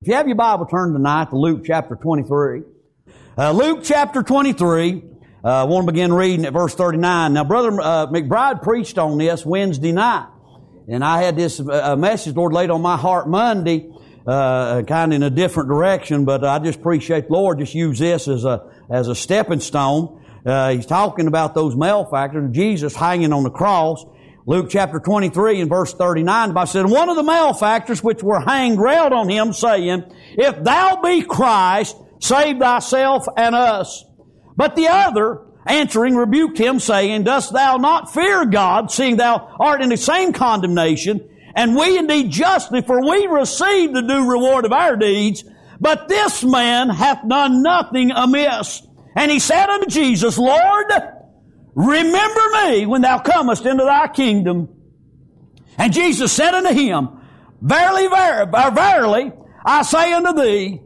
If you have your Bible, turn tonight to Luke chapter 23. Luke chapter 23, I want to begin reading at verse 39. Now, Brother McBride preached on this Wednesday night. And I had this message Lord laid on my heart Monday, kind of in a different direction, but I just appreciate the Lord just use this as a stepping stone. He's talking about those malefactors, Jesus hanging on the cross. Luke chapter 23 and verse 39, the Bible said, one of the malefactors which were hanged railed on him, saying, If thou be Christ, save thyself and us. But the other, answering, rebuked him, saying, Dost thou not fear God, seeing thou art in the same condemnation? And we indeed justly, for we receive the due reward of our deeds. But this man hath done nothing amiss. And he said unto Jesus, Lord, remember me when thou comest into thy kingdom. And Jesus said unto him, Verily, verily, I say unto thee,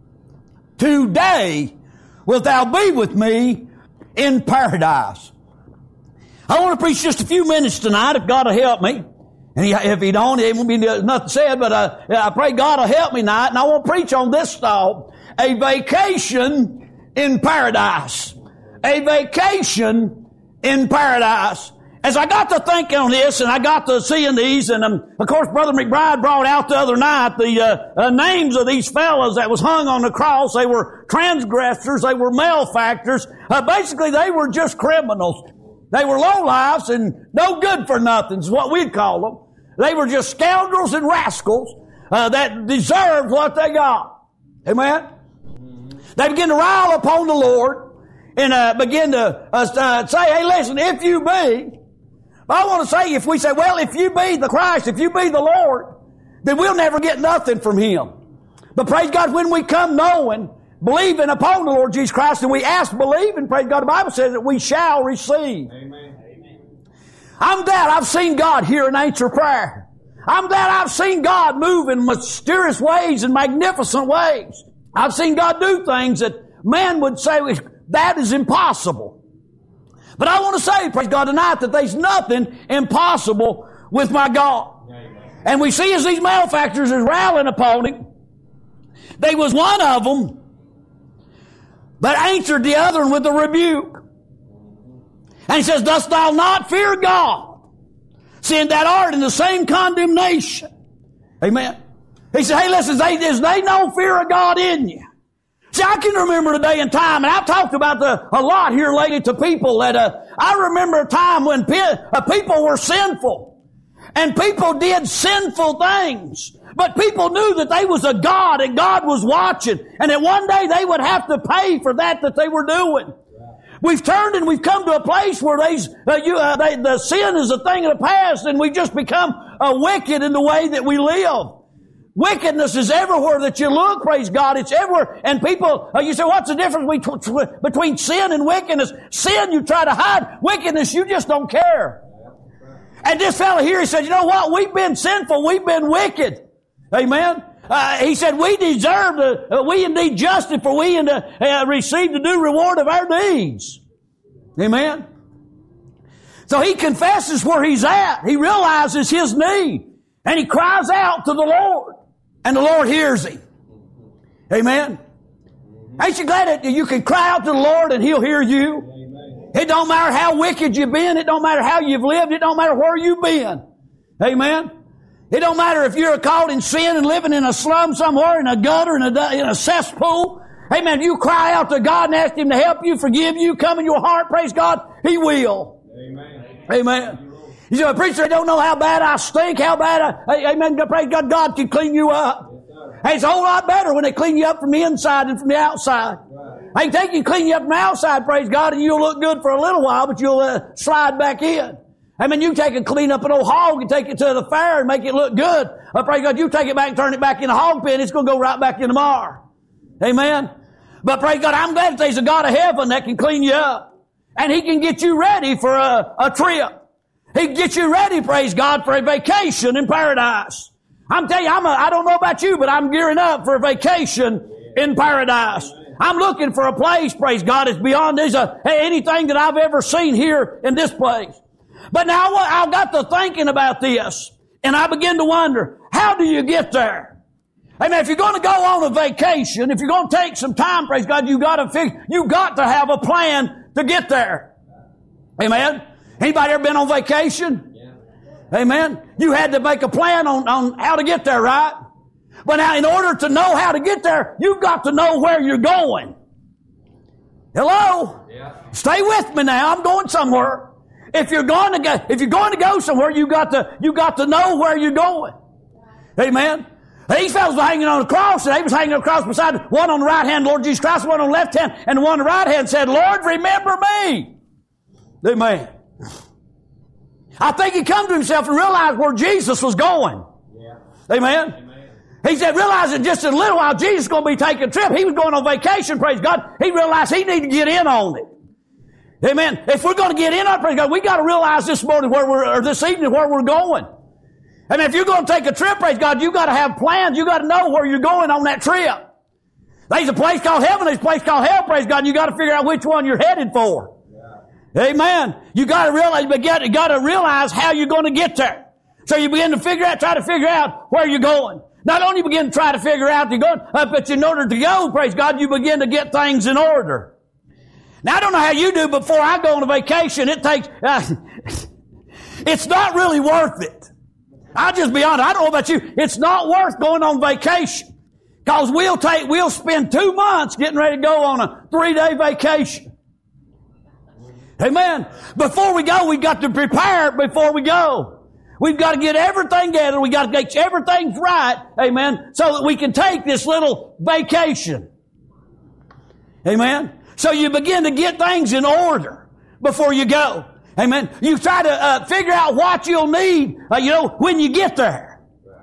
today wilt thou be with me in paradise. I want to preach just a few minutes tonight, if God will help me. And if He don't, it won't be nothing said, but I pray God will help me tonight. And I want to preach on this thought, a vacation in paradise. A vacation in paradise. As I got to thinking on this, and I got to seeing these, and of course Brother McBride brought out the other night the names of these fellows that was hung on the cross. They were transgressors, they were malefactors. Basically, they were just criminals. They were lowlifes and no good for nothing is what we'd call them. They were just scoundrels and rascals that deserved what they got. Amen? They began to rile upon the Lord and begin to say, hey, listen, if you be, I want to say, if we say, well, if you be the Christ, if you be the Lord, then we'll never get nothing from Him. But praise God, when we come knowing, believing upon the Lord Jesus Christ, and we ask, believing, praise God, the Bible says that we shall receive. Amen. I'm glad I've seen God hear and answer prayer. I'm glad I've seen God move in mysterious ways and magnificent ways. I've seen God do things that man would say, that is impossible. But I want to say, praise God, tonight that there's nothing impossible with my God. And we see as these malefactors is rallying upon Him, there was one of them that answered the other one with a rebuke. And he says, Dost thou not fear God, seeing that art in the same condemnation? Amen. He said, hey, listen, is they no fear of God in you? See, I can remember a day and time, and I've talked about a lot here lately to people that I remember a time when people were sinful, and people did sinful things. But people knew that they was a God, and God was watching, and that one day they would have to pay for that they were doing. We've turned and we've come to a place where the sin is a thing of the past, and we've just become wicked in the way that we live. Wickedness is everywhere that you look, praise God. It's everywhere. And people, you say, what's the difference between sin and wickedness? Sin, you try to hide. Wickedness, you just don't care. And this fellow here, he said, you know what? We've been sinful. We've been wicked. Amen. He said, we indeed justify, for we receive the due reward of our deeds. Amen. So he confesses where he's at. He realizes his need. And he cries out to the Lord. And the Lord hears him. Amen. Ain't you glad that you can cry out to the Lord and He'll hear you? Amen. It don't matter how wicked you've been. It don't matter how you've lived. It don't matter where you've been. Amen. It don't matter if you're caught in sin and living in a slum somewhere, in a gutter, in a cesspool. Amen. If you cry out to God and ask Him to help you, forgive you, come in your heart, praise God, He will. Amen. Amen. You say, preacher, I don't know how bad I stink, how bad amen, praise God, God can clean you up. Hey, it's a whole lot better when they clean you up from the inside than from the outside. Hey, they can clean you up from the outside, praise God, and you'll look good for a little while, but you'll slide back in. I mean, you take and clean up an old hog and take it to the fair and make it look good. Praise God, you take it back and turn it back in the hog pen, it's going to go right back in tomorrow. Amen. But praise God, I'm glad that there's a God of heaven that can clean you up. And He can get you ready for a trip. He can get you ready, praise God, for a vacation in paradise. I'm telling you, I don't know about you, but I'm gearing up for a vacation in paradise. I'm looking for a place, praise God, that's beyond anything that I've ever seen here in this place. But now I got to thinking about this, and I begin to wonder, how do you get there? Amen. If you're going to go on a vacation, if you're going to take some time, praise God, you got to have a plan to get there. Amen. Anybody ever been on vacation? Yeah. Amen. You had to make a plan on how to get there, right? But now, in order to know how to get there, you've got to know where you're going. Hello? Yeah. Stay with me now. I'm going somewhere. If you're going to go somewhere, you got to know where you're going. Amen. These fellows were hanging on the cross, and they was hanging on the cross beside one on the right hand, Lord Jesus Christ, one on the left hand, and the one on the right hand said, Lord, remember me. Amen. I think he come to himself and realized where Jesus was going. Yeah. Amen. Amen. He said, realizing just in a little while Jesus is going to be taking a trip. He was going on vacation, praise God. He realized he needed to get in on it. Amen. If we're going to get in on it, praise God, we got to realize this morning this evening where we're going. And if you're going to take a trip, praise God, you got to have plans. You got to know where you're going on that trip. There's a place called heaven. There's a place called hell, praise God. And you got to figure out which one you're headed for. Yeah. Amen. You got to realize how you're going to get there. So you begin to try to figure out where you're going. Not only begin to try to figure out you're going, but in order to go, praise God, you begin to get things in order. Now I don't know how you do, but before I go on a vacation, it takes, it's not really worth it. I'll just be honest. I don't know about you. It's not worth going on vacation. Because we'll spend 2 months getting ready to go on a 3-day vacation. Amen. Before we go, we've got to prepare before we go. We've got to get everything together. We've got to get everything right. Amen. So that we can take this little vacation. Amen. So you begin to get things in order before you go. Amen. You try to figure out what you'll need, when you get there.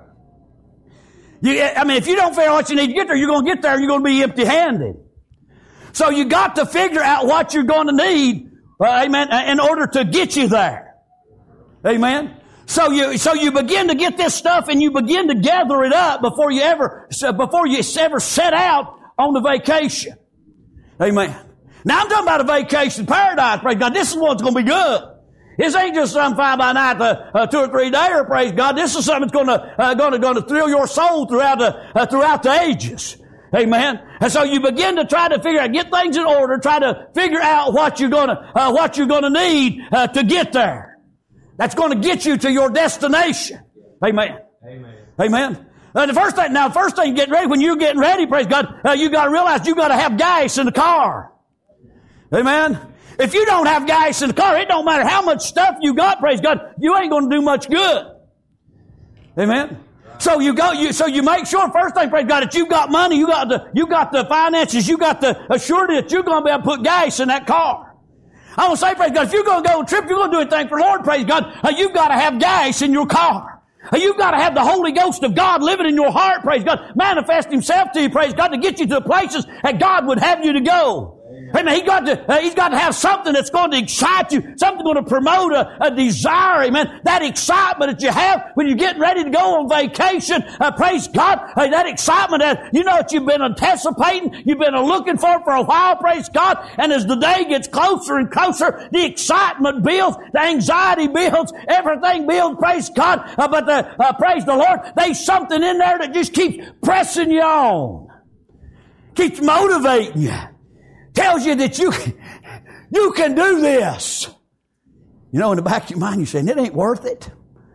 If you don't figure out what you need to get there, you're going to get there and you're going to be empty-handed. So you got to figure out what you're going to need, amen, in order to get you there. Amen. So you begin to get this stuff and you begin to gather it up before you ever set out on the vacation. Amen. Now I'm talking about a vacation paradise, praise God. This is what's going to be good. This ain't just some fly by night, 2 or 3 days, praise God. This is something that's going to thrill your soul throughout the ages. Amen. And so you begin to try to get things in order, try to figure out what you're going to need to get there. That's going to get you to your destination. Amen. Amen. Amen. The first thing getting ready, when you're getting ready, praise God, you got to realize you got to have gas in the car. Amen. If you don't have gas in the car, it don't matter how much stuff you got, praise God, you ain't going to do much good. Amen. So you make sure, first thing, praise God, that you got money, you got the finances, you got the assurance that you're going to be able to put gas in that car. I want to say, praise God, if you're going to go on a trip, you're going to do anything for the Lord, praise God, you've got to have gas in your car. You've got to have the Holy Ghost of God living in your heart, praise God, manifest Himself to you, praise God, to get you to the places that God would have you to go. Amen. He's got to have something that's going to excite you, something going to promote a desire, amen. That excitement that you have when you're getting ready to go on vacation, praise God, that excitement that you've been anticipating, you've been looking for a while, praise God, and as the day gets closer and closer, the excitement builds, the anxiety builds, everything builds, praise God, praise the Lord, there's something in there that just keeps pressing you on, keeps motivating you. Tells you that you can do this. In the back of your mind, you're saying, it ain't worth it.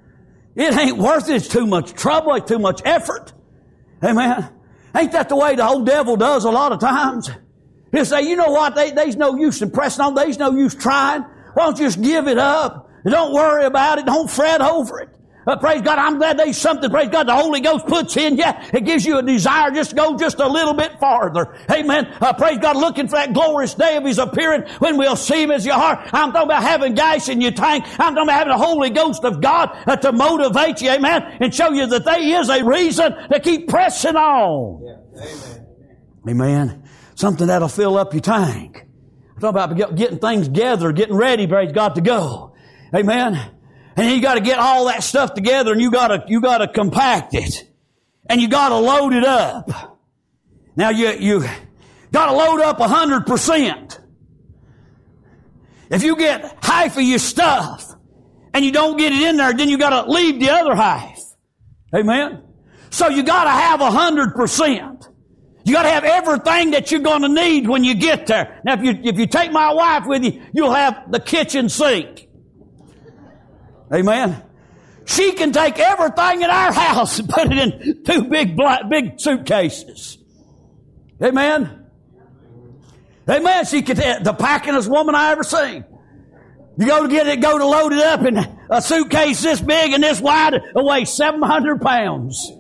It ain't worth it. It's too much trouble. It's too much effort. Amen. Ain't that the way the old devil does a lot of times? He'll say, you know what? There's no use in pressing on. There's no use trying. Why don't you just give it up? Don't worry about it. Don't fret over it. Praise God, I'm glad there's something, praise God, the Holy Ghost puts in you. It gives you a desire just to go just a little bit farther. Amen. Praise God, looking for that glorious day of His appearing when we'll see Him as your heart. I'm talking about having gas in your tank. I'm talking about having the Holy Ghost of God to motivate you, amen, and show you that there is a reason to keep pressing on. Yeah. Amen. Amen. Something that'll fill up your tank. I'm talking about getting things together, getting ready, praise God, to go. Amen. And you got to get all that stuff together, and you got to compact it, and you got to load it up. Now you got to load up 100%. If you get half of your stuff and you don't get it in there, then you got to leave the other half. Amen. So you got to have 100%. You got to have everything that you're going to need when you get there. Now, if you take my wife with you, you'll have the kitchen sink. Amen. She can take everything in our house and put it in two big suitcases. Amen. Amen. She can, the packingest woman I ever seen. You go to load it up in a suitcase this big and this wide, it weighs 700 pounds.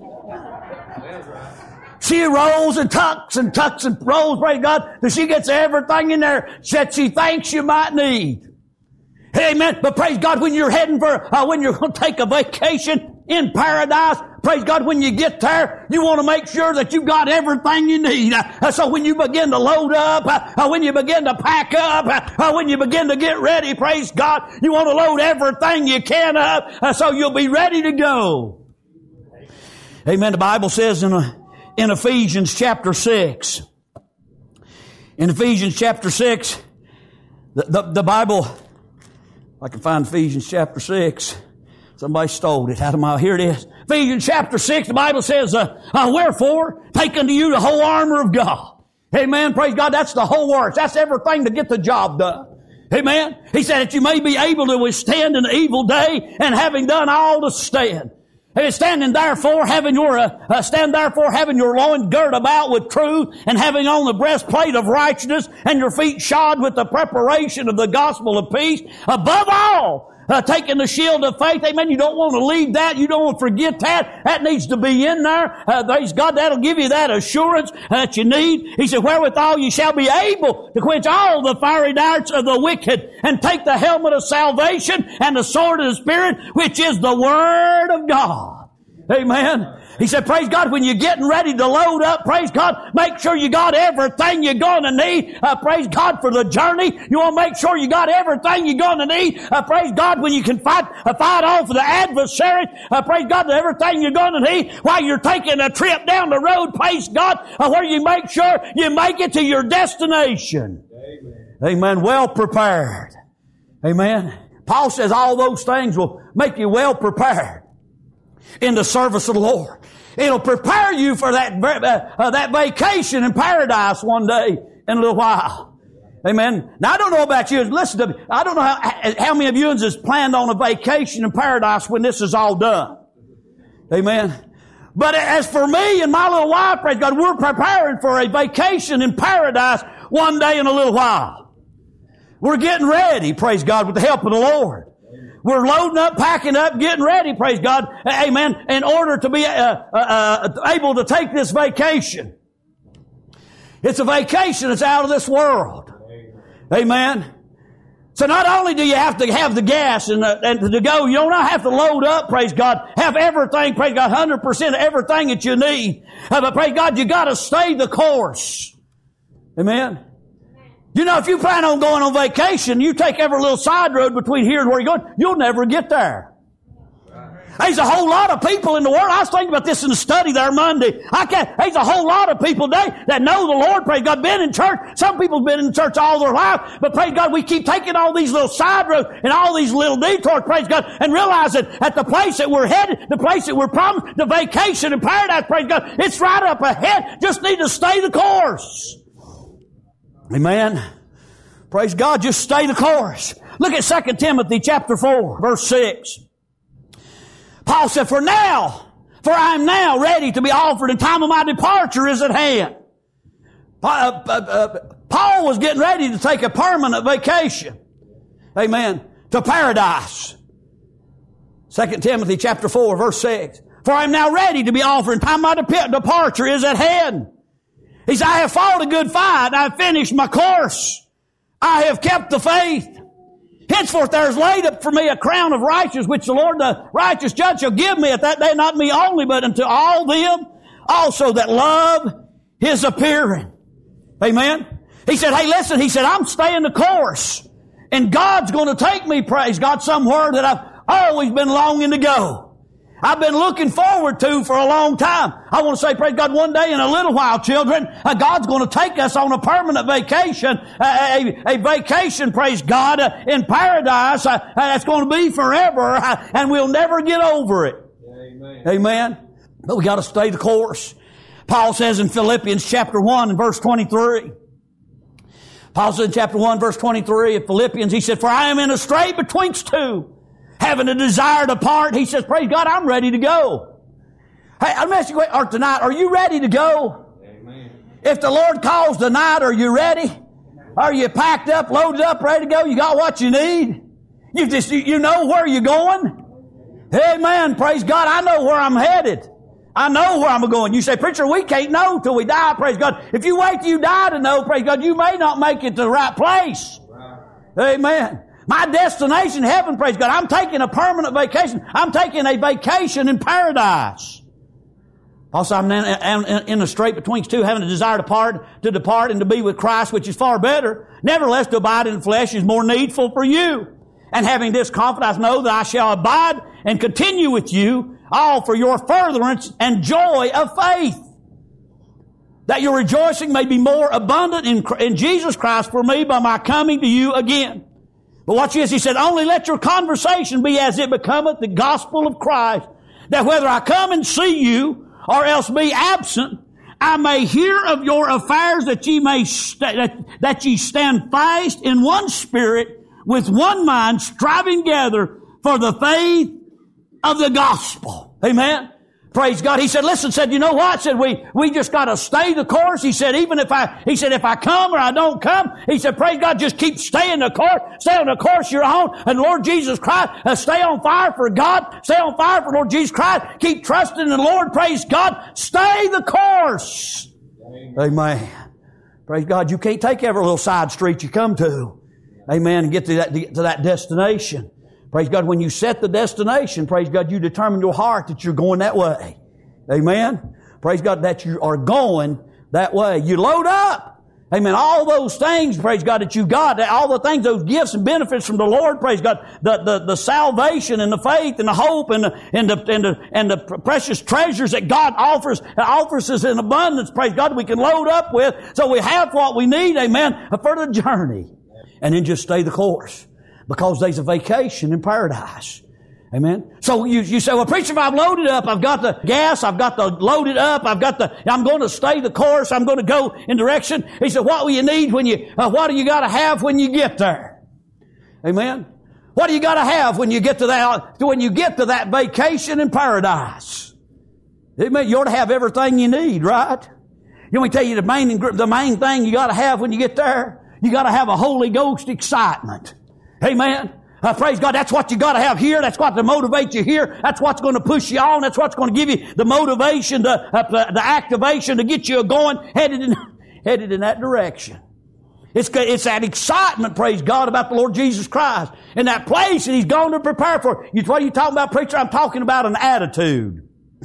She rolls and tucks and rolls, praise God, till she gets everything in there that she thinks you might need. Amen. But praise God, when you're heading when you're going to take a vacation in paradise, praise God, when you get there, you want to make sure that you've got everything you need. So when you begin to load up, when you begin to pack up, when you begin to get ready, praise God, you want to load everything you can up, so you'll be ready to go. Amen. The Bible says in Ephesians chapter 6, in Ephesians chapter 6, the Bible, I can find Ephesians chapter 6. Somebody stole it out of here it is. Ephesians chapter 6, the Bible says, wherefore, take unto you the whole armor of God. Amen. Praise God. That's the whole works. That's everything to get the job done. Amen. He said that you may be able to withstand an evil day, and having done all to stand. And stand therefore having your loins girt about with truth, and having on the breastplate of righteousness, and your feet shod with the preparation of the gospel of peace. Above all, taking the shield of faith. Amen. You don't want to leave that. You don't want to forget that. That needs to be in there. Praise God. That'll give you that assurance that you need. He said, wherewithal you shall be able to quench all the fiery darts of the wicked, and take the helmet of salvation and the sword of the Spirit, which is the Word of God. Amen. He said, praise God, when you're getting ready to load up, praise God, make sure you got everything you're going to need. Praise God for the journey. You want to make sure you got everything you're going to need. Praise God when you can fight off the adversary. Praise God, everything you're going to need while you're taking a trip down the road. Praise God, where you make sure you make it to your destination. Amen. Amen. Well prepared. Amen. Paul says all those things will make you well prepared in the service of the Lord. It'll prepare you for that vacation in paradise one day in a little while. Amen. Now I don't know about you. Listen to me. I don't know how many of you has planned on a vacation in paradise when this is all done. Amen. But as for me and my little wife, praise God, we're preparing for a vacation in paradise one day in a little while. We're getting ready, praise God, with the help of the Lord. We're loading up, packing up, getting ready, praise God, amen, in order to be able to take this vacation. It's a vacation that's out of this world. Amen. So not only do you have to have the gas and to go, you don't have to load up, praise God, have everything, praise God, 100% of everything that you need. But praise God, you got to stay the course. Amen. You know, if you plan on going on vacation, you take every little side road between here and where you're going, you'll never get there. There's a whole lot of people in the world. I was thinking about this in the study there Monday. There's a whole lot of people today that know the Lord, praise God, been in church. Some people have been in church all their life, but praise God, we keep taking all these little side roads and all these little detours, praise God, and realizing at the place that we're headed, the place that we're promised, the vacation in paradise, praise God, it's right up ahead. Just need to stay the course. Amen. Praise God, just stay the course. Look at 2 Timothy chapter 4, verse 6. Paul said, for I am now ready to be offered, and time of my departure is at hand. Paul was getting ready to take a permanent vacation. Amen. To paradise. 2 Timothy chapter 4, verse 6. For I am now ready to be offered, and time of my departure is at hand. He said, I have fought a good fight. I have finished my course. I have kept the faith. Henceforth there is laid up for me a crown of righteousness, which the Lord, the righteous judge, shall give me at that day, not me only, but unto all them also that love His appearing. Amen. He said, hey, listen, he said, I'm staying the course. And God's going to take me, praise God, somewhere that I've always been longing to go. I've been looking forward to for a long time. I want to say, praise God, one day in a little while, children, God's going to take us on a permanent vacation, a vacation, praise God, in paradise. That's going to be forever, and we'll never get over it. Amen. Amen. But we got to stay the course. Paul says in Philippians chapter 1 and verse 23. Paul says in chapter 1 verse 23 of Philippians, he said, "For I am in a strait betwixt two, having a desire to part." He says, "Praise God, I'm ready to go." Hey, I'm asking you tonight, are you ready to go? Amen. If the Lord calls tonight, are you ready? Are you packed up, loaded up, ready to go? You got what you need? You know where you're going? Amen. Praise God. I know where I'm headed. I know where I'm going. You say, "Preacher, we can't know till we die." Praise God. If you wait till you die to know, praise God, you may not make it to the right place. Right. Amen. My destination, heaven, praise God. I'm taking a permanent vacation. I'm taking a vacation in paradise. Also, I'm in a strait betwixt two, having a desire to depart and to be with Christ, which is far better. Nevertheless, to abide in the flesh is more needful for you. And having this confidence, I know that I shall abide and continue with you, all for your furtherance and joy of faith, that your rejoicing may be more abundant in Jesus Christ for me by my coming to you again. But watch this, he said, "Only let your conversation be as it becometh the gospel of Christ, that whether I come and see you, or else be absent, I may hear of your affairs, that ye stand fast in one spirit, with one mind, striving together for the faith of the gospel." Amen. Praise God. He said, you know what? Said we just got to stay the course. He said, if I come or I don't come, he said, praise God, just keep staying the course. Stay on the course you're on. And Lord Jesus Christ, stay on fire for God. Stay on fire for Lord Jesus Christ. Keep trusting in the Lord. Praise God. Stay the course. Amen. Praise God. You can't take every little side street you come to. Amen. And get to that destination. Praise God, when you set the destination, praise God, you determine your heart that you're going that way. Amen. Praise God, that you are going that way. You load up. Amen. All those things, praise God, that you got, all the things, those gifts and benefits from the Lord, praise God, the salvation and the faith and the hope and the precious treasures that God offers us in abundance, praise God, we can load up with, so we have what we need, amen, for the journey. And then just stay the course. Because there's a vacation in paradise. Amen. So you say, "Well, preacher, if I've loaded up, I've got the gas, I've got the loaded up, I'm going to stay the course, I'm going to go in direction." He said, "What will you need what do you got to have when you get there?" Amen. What do you got to have when you get to that vacation in paradise? Amen. You ought to have everything you need, right? You want me to tell you the main thing you got to have when you get there? You got to have a Holy Ghost excitement. Amen. Praise God. That's what you got to have here. That's what to motivate you here. That's what's going to push you on. That's what's going to give you the motivation, the activation to get you going, headed in that direction. It's that excitement, praise God, about the Lord Jesus Christ and that place that He's going to prepare for. What are you talking about, preacher? I'm talking about an attitude.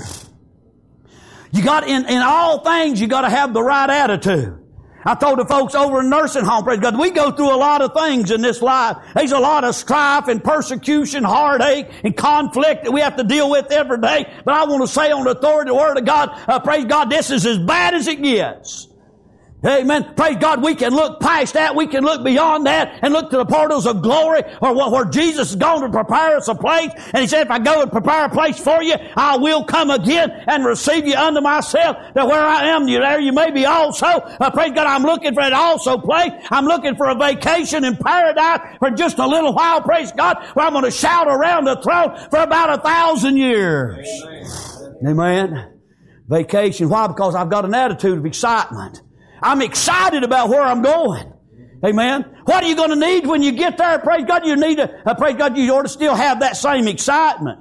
You got in all things, you got to have the right attitude. I told the folks over in nursing home, praise God, we go through a lot of things in this life. There's a lot of strife and persecution, heartache, and conflict that we have to deal with every day. But I want to say on the authority of the Word of God, praise God, this is as bad as it gets. Amen. Praise God, we can look past that. We can look beyond that and look to the portals of glory where Jesus is going to prepare us a place. And He said, "If I go and prepare a place for you, I will come again and receive you unto myself, that where I am, there you may be also." Praise God, I'm looking for an also place. I'm looking for a vacation in paradise for just a little while, praise God, where I'm going to shout around the throne for about 1,000 years. Amen. Vacation. Why? Because I've got an attitude of excitement. I'm excited about where I'm going. Amen. What are you going to need when you get there? Praise God, praise God, you ought to still have that same excitement.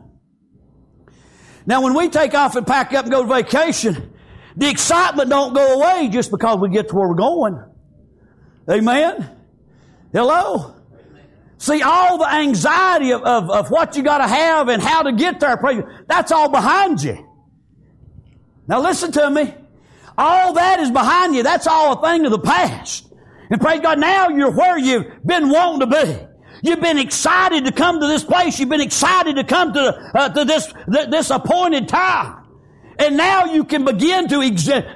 Now, when we take off and pack up and go to vacation, the excitement don't go away just because we get to where we're going. Amen. Hello. See, all the anxiety of what you got to have and how to get there, that's all behind you. Now, listen to me. All that is behind you. That's all a thing of the past. And praise God, now you're where you've been wanting to be. You've been excited to come to this place. You've been excited to come to this appointed time. And now you can begin to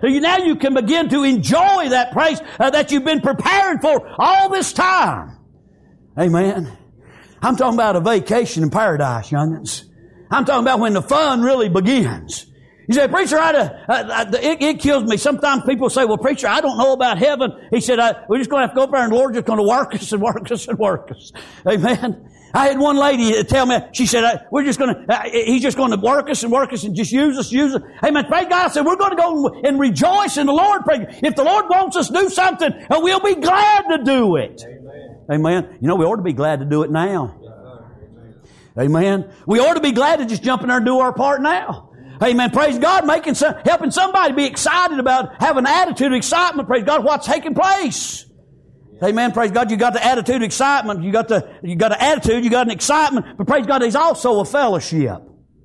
enjoy that place that you've been preparing for all this time. Amen. I'm talking about a vacation in paradise, young'uns. I'm talking about when the fun really begins. You say, preacher, it kills me. Sometimes people say, well, preacher, I don't know about heaven. He said, we're just going to have to go up there and the Lord's just going to work us and work us and work us. Amen. I had one lady tell me, she said, he's just going to work us and just use us. Amen. Praise God. I said, we're going to go and rejoice in the Lord. If the Lord wants us to do something, we'll be glad to do it. Amen. You know, we ought to be glad to do it now. Amen. We ought to be glad to just jump in there and do our part now. Amen. Praise God. Helping somebody be excited about, have an attitude of excitement. Praise God. What's taking place. Amen. Praise God. You got the attitude of excitement. You got the attitude. You got an excitement. But praise God, there's also a fellowship.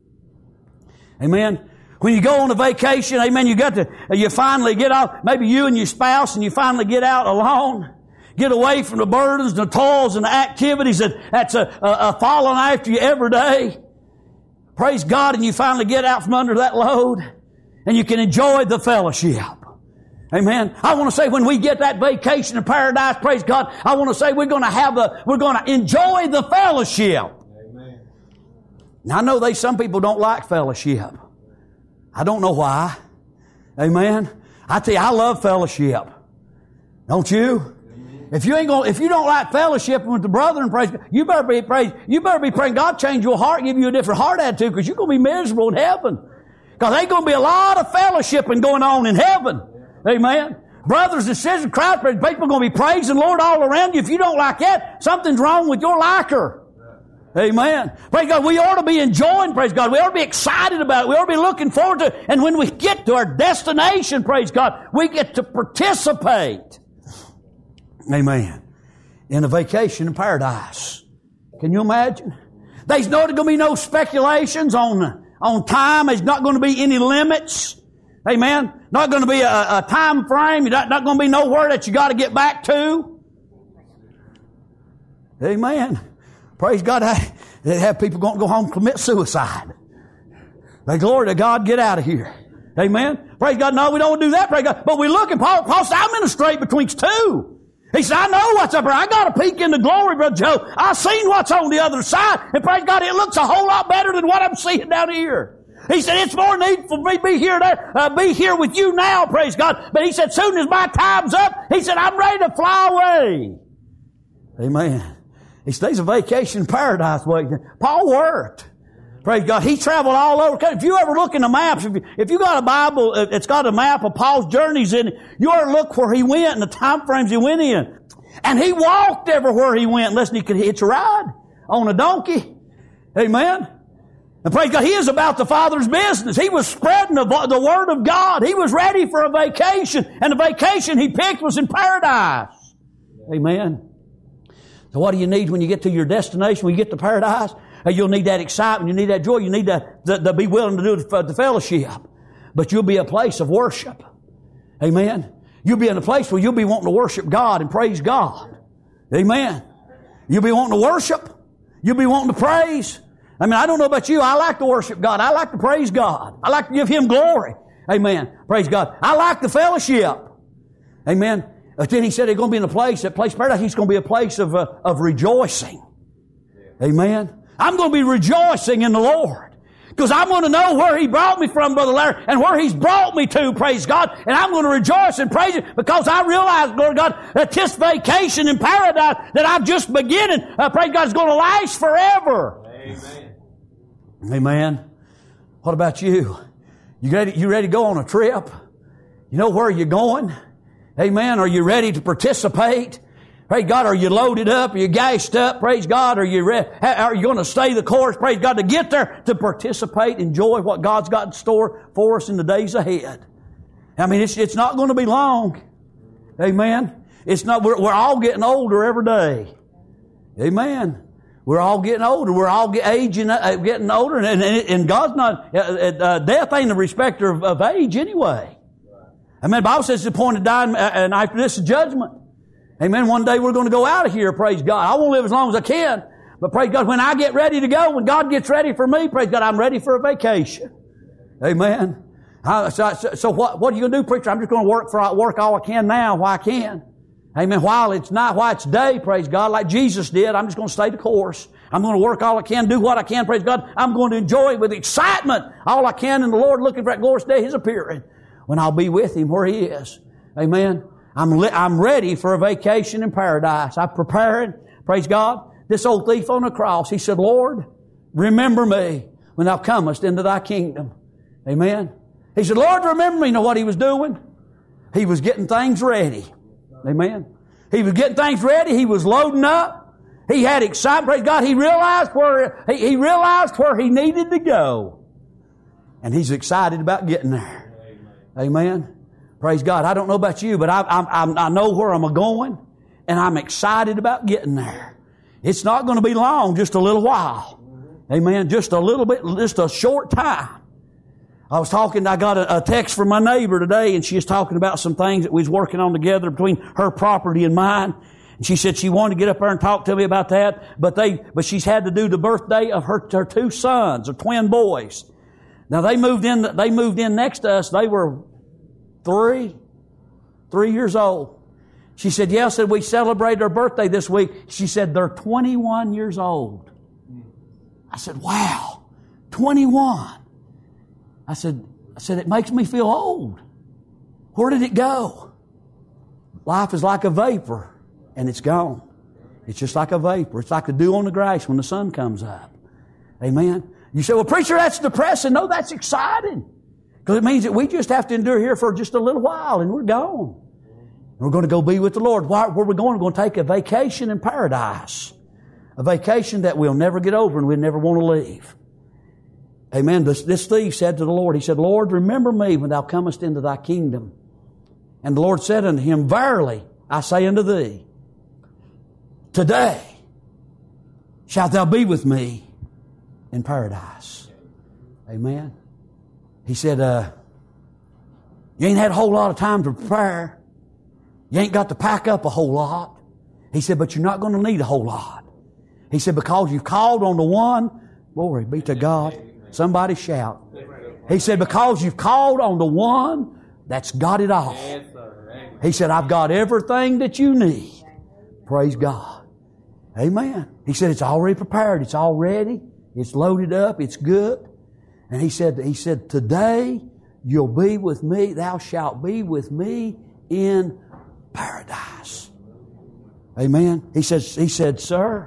Amen. When you go on a vacation, amen, you finally get out, maybe you and your spouse, and you finally get out alone. Get away from the burdens, the toils, and the activities that's following after you every day. Praise God, and you finally get out from under that load, and you can enjoy the fellowship. Amen. I want to say when we get that vacation in paradise, praise God, I want to say we're going to enjoy the fellowship. Amen. Now I know some people don't like fellowship. I don't know why. Amen. I tell you, I love fellowship. Don't you? If you don't like fellowship with the brethren, praise God, you better be praying God change your heart, give you a different heart attitude, because you're going to be miserable in heaven. Because there's going to be a lot of fellowshipping going on in heaven. Amen. Brothers and sisters, crowd, people are going to be praising the Lord all around you. If you don't like that, something's wrong with your liker. Amen. Praise God. We ought to be enjoying, praise God. We ought to be excited about it. We ought to be looking forward to it. And when we get to our destination, praise God, we get to participate. Amen. In a vacation in paradise. Can you imagine? There's not going to be no speculations on time. There's not going to be any limits. Amen. Not going to be a time frame. Not going to be nowhere that you got to get back to. Amen. Praise God. They have people going to go home and commit suicide. Thank glory to God, get out of here. Amen. Praise God. No, we don't do that. Praise God. But we look, and Paul said, I'm in a strait betwixt two. He said, I know what's up there. I got a peek into glory, Brother Joe. I've seen what's on the other side. And praise God, it looks a whole lot better than what I'm seeing down here. He said, it's more needful for me to be here with you now, praise God. But he said, soon as my time's up, he said, I'm ready to fly away. Amen. He stays a vacation in paradise. Paul worked. Praise God. He traveled all over. If you ever look in the maps, if you got a Bible, it's got a map of Paul's journeys in it, you ought to look where he went and the time frames he went in. And he walked everywhere he went, unless he could hitch a ride on a donkey. Amen. And praise God, he is about the Father's business. He was spreading the Word of God. He was ready for a vacation. And the vacation he picked was in paradise. Amen. So what do you need when you get to your destination, when you get to paradise? You'll need that excitement. You need that joy. You need to be willing to do the fellowship. But you'll be a place of worship. Amen. You'll be in a place where you'll be wanting to worship God and praise God. Amen. You'll be wanting to worship. You'll be wanting to praise. I mean, I don't know about you. I like to worship God. I like to praise God. I like to give Him glory. Amen. Praise God. I like the fellowship. Amen. But then he said he's going to be in a place, that place paradise, he's going to be a place of rejoicing. Amen. I'm going to be rejoicing in the Lord. Because I'm going to know where He brought me from, Brother Larry, and where He's brought me to, praise God. And I'm going to rejoice and praise Him because I realize, Lord God, that this vacation in paradise that I'm just beginning, praise God, is going to last forever. Amen. Amen. What about you? You ready to go on a trip? You know where you're going? Amen. Are you ready to participate? Praise God. Are you loaded up? Are you gassed up? Praise God. Are you going to stay the course? Praise God. To get there, to participate, enjoy what God's got in store for us in the days ahead. I mean, it's not going to be long. Amen. It's not. We're all getting older every day. Amen. We're all getting older. We're all getting older, and God's not. Death ain't a respecter of age anyway. Amen. The Bible says it's appointed dying, and after this is judgment. Amen. One day we're going to go out of here, praise God. I won't live as long as I can. But praise God, when I get ready to go, when God gets ready for me, praise God, I'm ready for a vacation. Amen. So what are you going to do, preacher? I'm just going to work all I can now while I can. Amen. While it's night, while it's day, praise God, like Jesus did, I'm just going to stay the course. I'm going to work all I can, do what I can, praise God. I'm going to enjoy it with excitement, all I can in the Lord, looking for that glorious day, His appearing, when I'll be with Him where He is. Amen. I'm ready for a vacation in paradise. I'm preparing, praise God. This old thief on the cross, he said, Lord, remember me when thou comest into thy kingdom. Amen. He said, Lord, remember me. You know what he was doing? He was getting things ready. Amen. He was getting things ready. He was loading up. He had excitement. Praise God. He realized where he needed to go. And he's excited about getting there. Amen. Praise God. I don't know about you, but I know where I'm going, and I'm excited about getting there. It's not going to be long, just a little while. Amen. Just a little bit, just a short time. I got a text from my neighbor today, and she was talking about some things that we was working on together between her property and mine. And she said she wanted to get up there and talk to me about that, but she's had to do the birthday of her two sons, her twin boys. Now they moved in next to us. They were 3 years old. She said, said we celebrated her birthday this week. She said, they're 21 years old. I said, wow, 21. I said, it makes me feel old. Where did it go? Life is like a vapor, and it's gone. It's just like a vapor. It's like the dew on the grass when the sun comes up. Amen. You say, well, preacher, that's depressing. No, that's exciting. Because it means that we just have to endure here for just a little while, and we're gone. We're going to go be with the Lord. Where we're going to take a vacation in paradise. A vacation that we'll never get over and we'll never want to leave. Amen. This thief said to the Lord, he said, Lord, remember me when thou comest into thy kingdom. And the Lord said unto him, verily, I say unto thee, today shalt thou be with me in paradise. Amen. He said, you ain't had a whole lot of time to prepare. You ain't got to pack up a whole lot. He said, but you're not going to need a whole lot. He said, because you've called on the one, glory be to God. Somebody shout. He said, because you've called on the one that's got it all. He said, I've got everything that you need. Praise God. Amen. He said, it's already prepared. It's all ready. It's loaded up. It's good. And he said, today you'll be with me. Thou shalt be with me in paradise. Amen. He said, sir,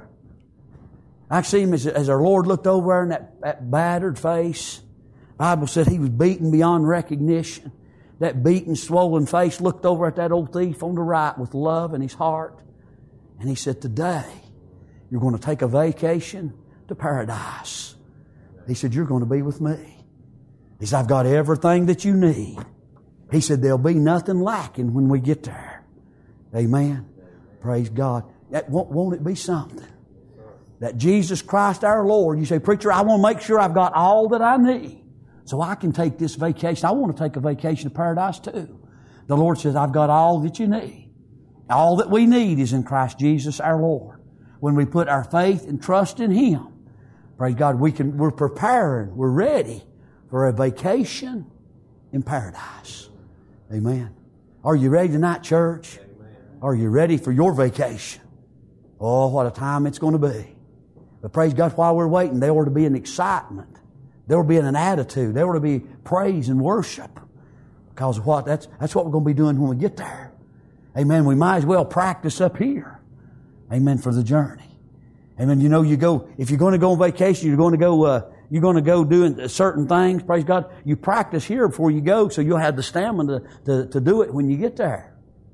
I see him as our Lord looked over in that battered face. The Bible said he was beaten beyond recognition. That beaten, swollen face looked over at that old thief on the right with love in his heart. And he said, today you're going to take a vacation to paradise. He said, you're going to be with me. He said, I've got everything that you need. He said, there'll be nothing lacking when we get there. Amen. Praise God. Won't it be something? That Jesus Christ our Lord, you say, preacher, I want to make sure I've got all that I need so I can take this vacation. I want to take a vacation to paradise too. The Lord says, I've got all that you need. All that we need is in Christ Jesus our Lord. When we put our faith and trust in Him, praise God, we're preparing, we're ready for a vacation in paradise. Amen. Are you ready tonight, church? Are you ready for your vacation? Oh, what a time it's going to be. But praise God, while we're waiting, there ought to be an excitement. There will be an attitude. There ought to be praise and worship. Because of what? That's what we're going to be doing when we get there. Amen. We might as well practice up here. Amen. For the journey. Amen. You know, if you're going to go on vacation, you're going to go doing certain things. Praise God. You practice here before you go, so you'll have the stamina to do it when you get there.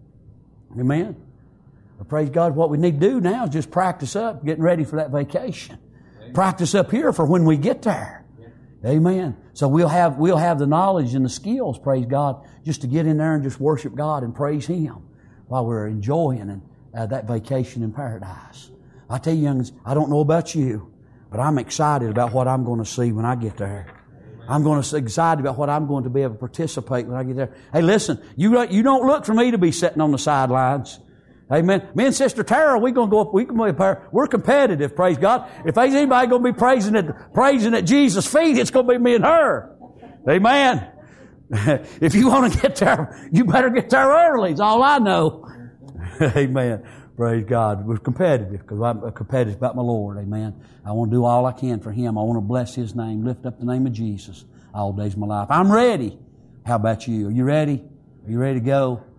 Amen. But praise God, what we need to do now is just practice up, getting ready for that vacation. Amen. Practice up here for when we get there. Yeah. Amen. So we'll have the knowledge and the skills, praise God, just to get in there and just worship God and praise Him while we're enjoying that vacation in paradise. I tell you, youngins, I don't know about you, but I'm excited about what I'm going to see when I get there. I'm going to be excited about what I'm going to be able to participate when I get there. Hey, listen, you don't look for me to be sitting on the sidelines. Amen. Me and Sister Tara, we're going to go up. We're competitive, praise God. If there's anybody going to be praising at Jesus' feet, it's going to be me and her. Amen. If you want to get there, you better get there early. It's all I know. Amen. Praise God. We're competitive because I'm competitive about my Lord. Amen. I want to do all I can for Him. I want to bless His name, lift up the name of Jesus all the days of my life. I'm ready. How about you? Are you ready? Are you ready to go?